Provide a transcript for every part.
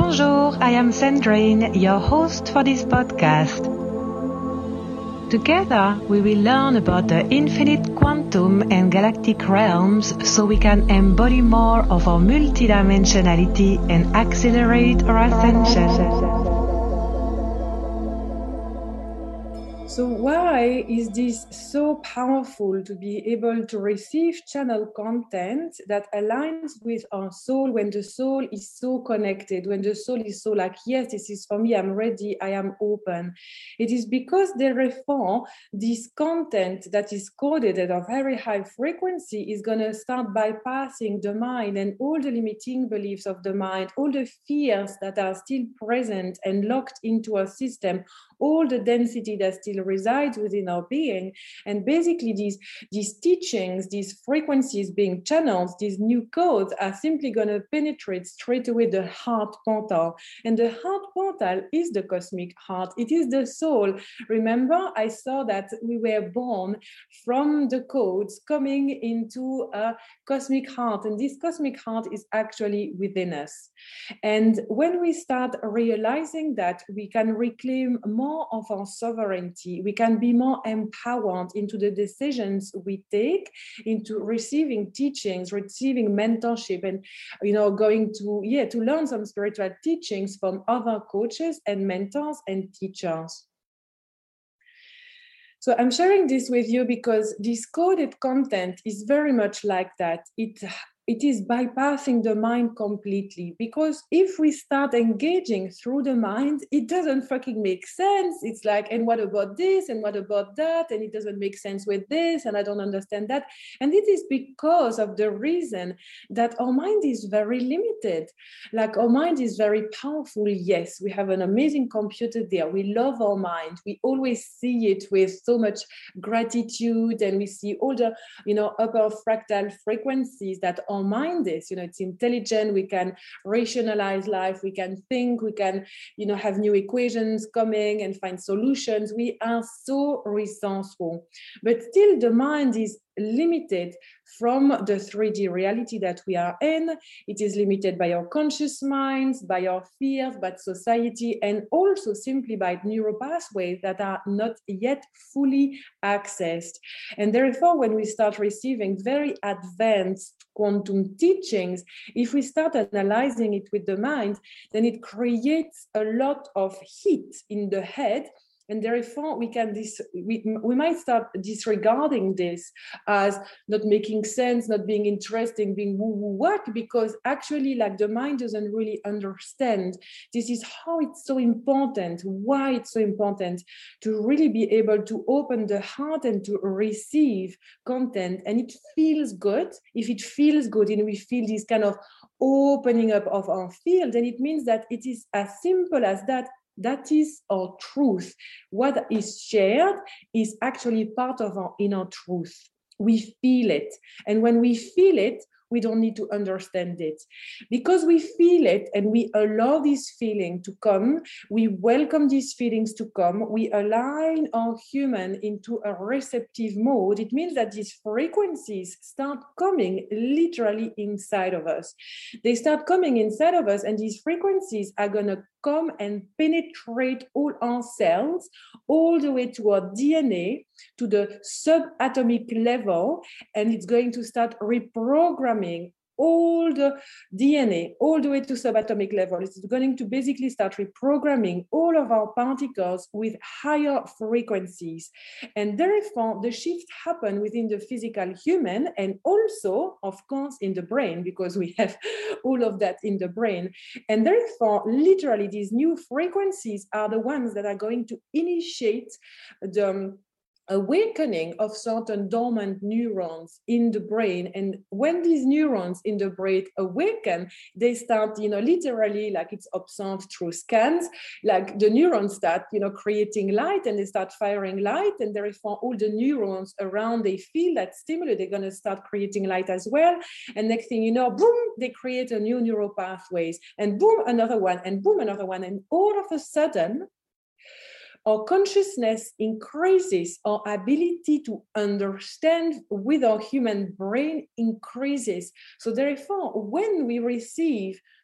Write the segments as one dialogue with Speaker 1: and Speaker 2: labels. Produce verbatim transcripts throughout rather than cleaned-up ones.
Speaker 1: Bonjour, I am Sandrine, your host for this podcast. Together, we will learn about the infinite quantum and galactic realms so we can embody more of our multidimensionality and accelerate our ascension.
Speaker 2: So why is this so powerful to be able to receive channel content that aligns with our soul when the soul is so connected, when the soul is so like, yes, this is for me, I'm ready, I am open. It is because therefore this content that is coded at a very high frequency is going to start bypassing the mind and all the limiting beliefs of the mind, all the fears that are still present and locked into our system, all the density that still resides within our being. And basically these, these teachings, these frequencies being channeled, these new codes are simply going to penetrate straight away the heart portal. And the heart portal is the cosmic heart. It is the soul. Remember, I saw that we were born from the codes coming into a cosmic heart. And this cosmic heart is actually within us. And when we start realizing that, we can reclaim more of our sovereignty. We can be more empowered into the decisions we take, into receiving teachings, receiving mentorship, and you know, going to yeah to learn some spiritual teachings from other coaches and mentors and teachers. So I'm sharing this with you because this coded content is very much like that. It It is bypassing the mind completely, because if we start engaging through the mind, it doesn't fucking make sense. It's like, and what about this? And what about that? And it doesn't make sense with this. And I don't understand that. And it is because of the reason that our mind is very limited. Like our mind is very powerful. Yes, we have an amazing computer there. We love our mind. We always see it with so much gratitude, and we see all the, you know, upper fractal frequencies that our mind is, you know, it's intelligent, we can rationalize life, we can think, we can, you know, have new equations coming and find solutions. We are so resourceful, but still the mind is limited from the three D reality that we are in. It is limited by our conscious minds, by our fears, by society, and also simply by neural pathways that are not yet fully accessed. And therefore, when we start receiving very advanced quantum teachings, if we start analyzing it with the mind, then it creates a lot of heat in the head. And therefore, we can dis- we, we might start disregarding this as not making sense, not being interesting, being woo-woo whack, because actually, like, the mind doesn't really understand. This is how it's so important, why it's so important to really be able to open the heart and to receive content. And it feels good. If it feels good and we feel this kind of opening up of our field, then it means that it is as simple as that. That is our truth. What is shared is actually part of our inner truth. We feel it. And when we feel it, we don't need to understand it. Because we feel it and we allow this feeling to come, we welcome these feelings to come, we align our human into a receptive mode. It means that these frequencies start coming literally inside of us. They start coming inside of us, and these frequencies are going to come and penetrate all our cells, all the way to our D N A, to the subatomic level, and it's going to start reprogramming all the D N A, all the way to subatomic level. It's going to basically start reprogramming all of our particles with higher frequencies. And therefore, the shift happen within the physical human, and also, of course, in the brain, because we have all of that in the brain. And therefore, literally, these new frequencies are the ones that are going to initiate the awakening of certain dormant neurons in the brain. And when these neurons in the brain awaken, they start, you know, literally, like it's observed through scans, like the neurons start, you know, creating light, and they start firing light, and therefore all the neurons around, they feel that stimulus, they're going to start creating light as well. And next thing you know, boom, they create a new neural pathways, and boom, another one, and boom, another one. And all of a sudden, our consciousness increases, our ability to understand with our human brain increases. So therefore, when we receive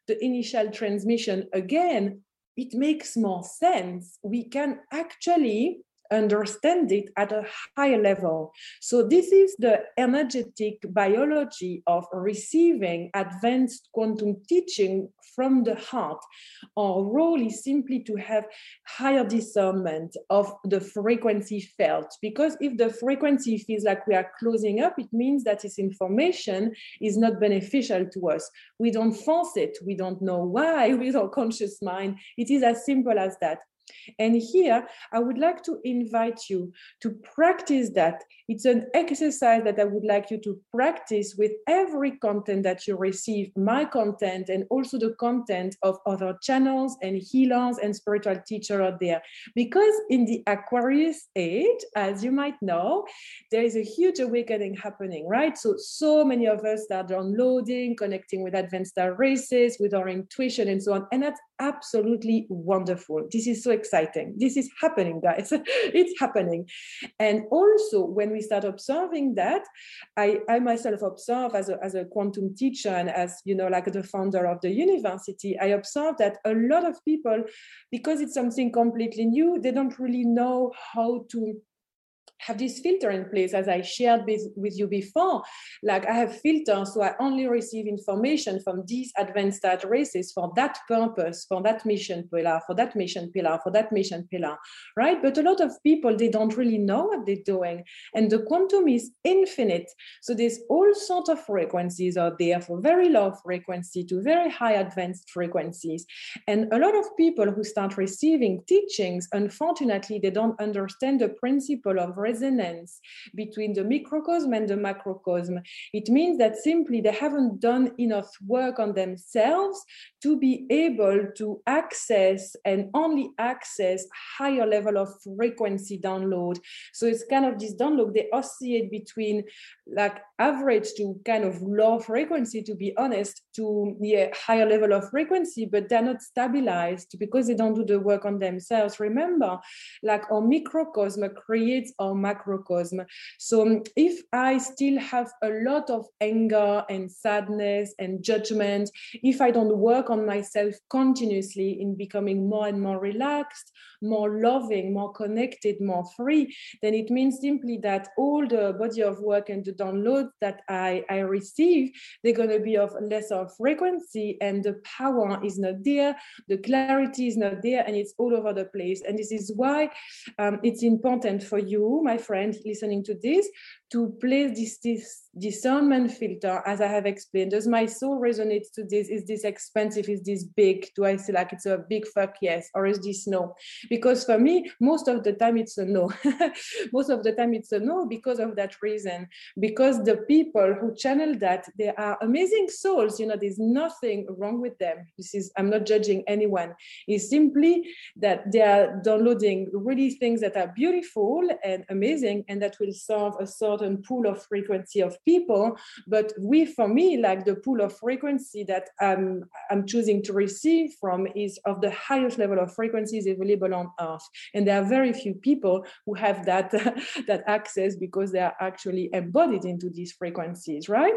Speaker 2: the initial transmission again, it makes more sense. We can actually understand it at a higher level. So this is the energetic biology of receiving advanced quantum teaching from the heart. Our role is simply to have higher discernment of the frequency felt, because if the frequency feels like we are closing up, it means that this information is not beneficial to us. We don't force it. We don't know why with our conscious mind. It is as simple as that. And here, I would like to invite you to practice that. It's an exercise that I would like you to practice with every content that you receive, my content, and also the content of other channels and healers and spiritual teachers out there. Because in the Aquarius age, as you might know, there is a huge awakening happening, right? So, so many of us are downloading, connecting with advanced star races, with our intuition and so on. And that's absolutely wonderful. This is so exciting. This is happening, guys. It's happening. And also, when we start observing that, I, I myself observe as a, as a quantum teacher and as, you know, like the founder of the university, I observe that a lot of people, because it's something completely new, they don't really know how to have this filter in place, as I shared with, with you before. Like I have filters, so I only receive information from these advanced star races for that purpose, for that mission pillar, for that mission pillar, for that mission pillar, right? But a lot of people, they don't really know what they're doing. And the quantum is infinite. So there's all sorts of frequencies out there, from very low frequency to very high advanced frequencies. And a lot of people who start receiving teachings, unfortunately, they don't understand the principle of resonance between the microcosm and the macrocosm. It means that simply they haven't done enough work on themselves to be able to access and only access higher level of frequency download. So it's kind of this download, they oscillate between like average to kind of low frequency, to be honest, to yeah, higher level of frequency, but they're not stabilized because they don't do the work on themselves. Remember, like our microcosm creates our macrocosm. So if I still have a lot of anger and sadness and judgment, if I don't work on myself continuously in becoming more and more relaxed, more loving, more connected, more free, then it means simply that all the body of work and the downloads that I, I receive, they're going to be of lesser frequency, and the power is not there, the clarity is not there, and it's all over the place. And this is why um, it's important for you, my friend, listening to this, to place this, this discernment filter, as I have explained. Does my soul resonate to this? Is this expensive? Is this big? Do I feel like it's a big fuck yes? Or is this no? Because for me, most of the time it's a no. Most of the time it's a no because of that reason. Because the people who channel that, they are amazing souls. You know, there's nothing wrong with them. This is, I'm not judging anyone. It's simply that they are downloading really things that are beautiful and amazing, and that will serve a certain pool of frequency of people. But we, for me, like the pool of frequency that I'm, I'm choosing to receive from is of the highest level of frequencies available on Earth. And there are very few people who have that, that access because they are actually embodied into these frequencies, right?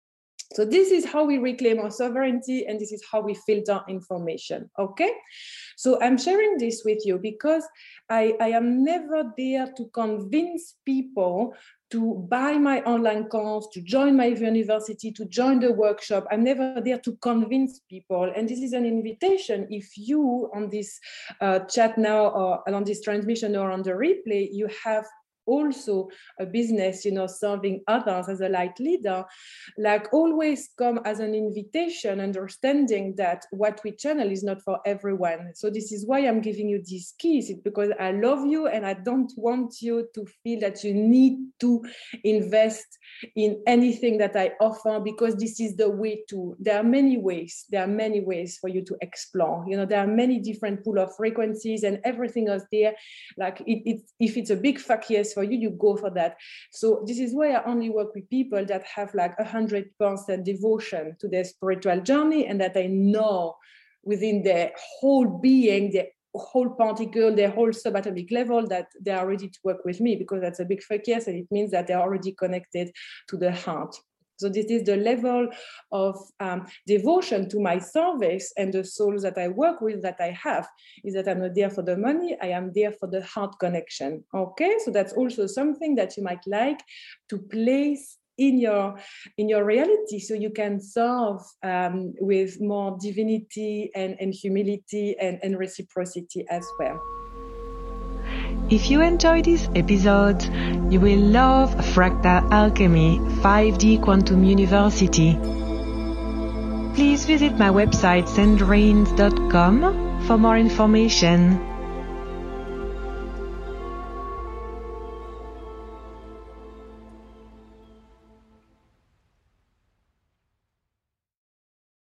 Speaker 2: So this is how we reclaim our sovereignty, and this is how we filter information, okay? So I'm sharing this with you because I, I am never there to convince people to buy my online course, to join my university, to join the workshop. I'm never there to convince people. And this is an invitation. If you on this uh, chat now, or on this transmission, or on the replay, you have also a business, you know, serving others as a light leader, like always come as an invitation, understanding that what we channel is not for everyone. So this is why I'm giving you these keys. It's because I love you and I don't want you to feel that you need to invest in anything that I offer, because this is the way to. There are many ways. There are many ways for you to explore. You know, there are many different pool of frequencies and everything else there. Like it, it, if it's a big fuck yes for you, you go for that. So this is why I only work with people that have like a hundred percent devotion to their spiritual journey, and that I know within their whole being, their whole particle, their whole subatomic level, that they are ready to work with me, because that's a big fuck yes, and it means that they're already connected to the heart. So this is the level of um, devotion to my service and the souls that I work with that I have, is that I'm not there for the money, I am there for the heart connection. Okay, so that's also something that you might like to place in your in your reality, so you can serve um, with more divinity and, and humility and, and reciprocity as well.
Speaker 1: If you enjoyed this episode, you will love Fractal Alchemy five D Quantum University. Please visit my website sandrines dot com for more information.